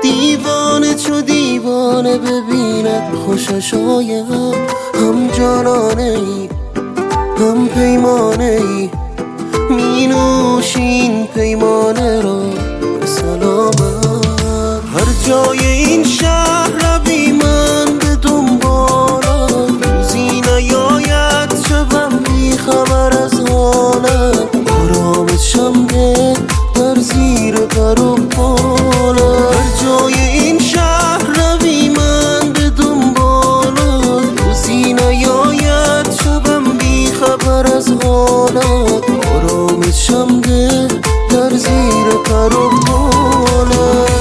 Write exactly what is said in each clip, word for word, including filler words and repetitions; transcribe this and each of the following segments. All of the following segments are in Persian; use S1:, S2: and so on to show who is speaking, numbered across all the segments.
S1: دیوانه چو دیوانه ببیند خوشش آید. هم جانانه ای هم پیمانه ای، می نوشین پیمانه را به سلامت. هر جای این شهر روی من به دنبالت، روزی نیاید شبم بی خبر از حالت. آرامت شمه در زیر پر و بالت. هر جای این شهر روی من به دنبالت، روزی نیاید شبم بی خبر از حالت. آرامت شمه در زیر پر و بالت.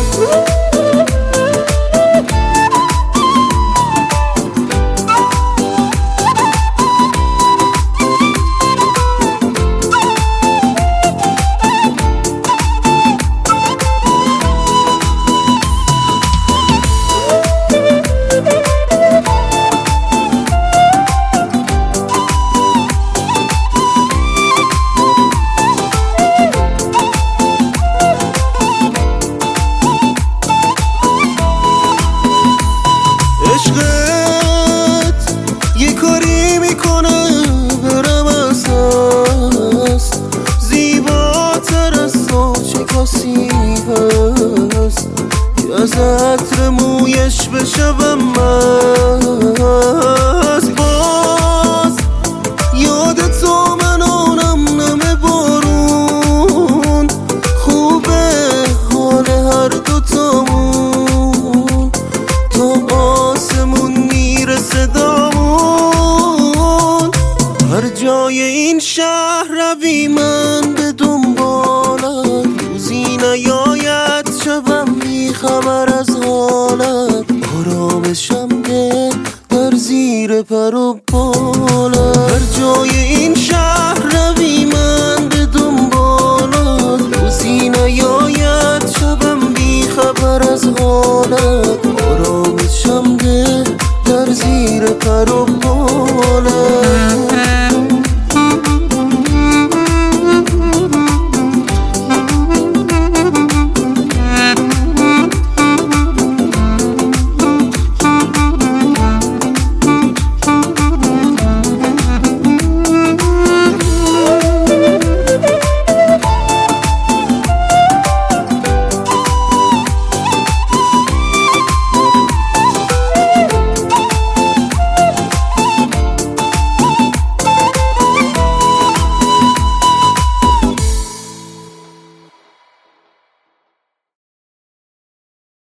S1: عشقت یه کاری میکنه برم از هست، زیباتر از تو چه کسی هست که از عطر مویش بشوم مست. باز یاد تو من آنم نم بارون، خوبه حال هر دوتامون تا آسمون میرسه دامون. هر جای این شهر روی من به دنبالت، روزی نیاید شبم بی خبر از حالت.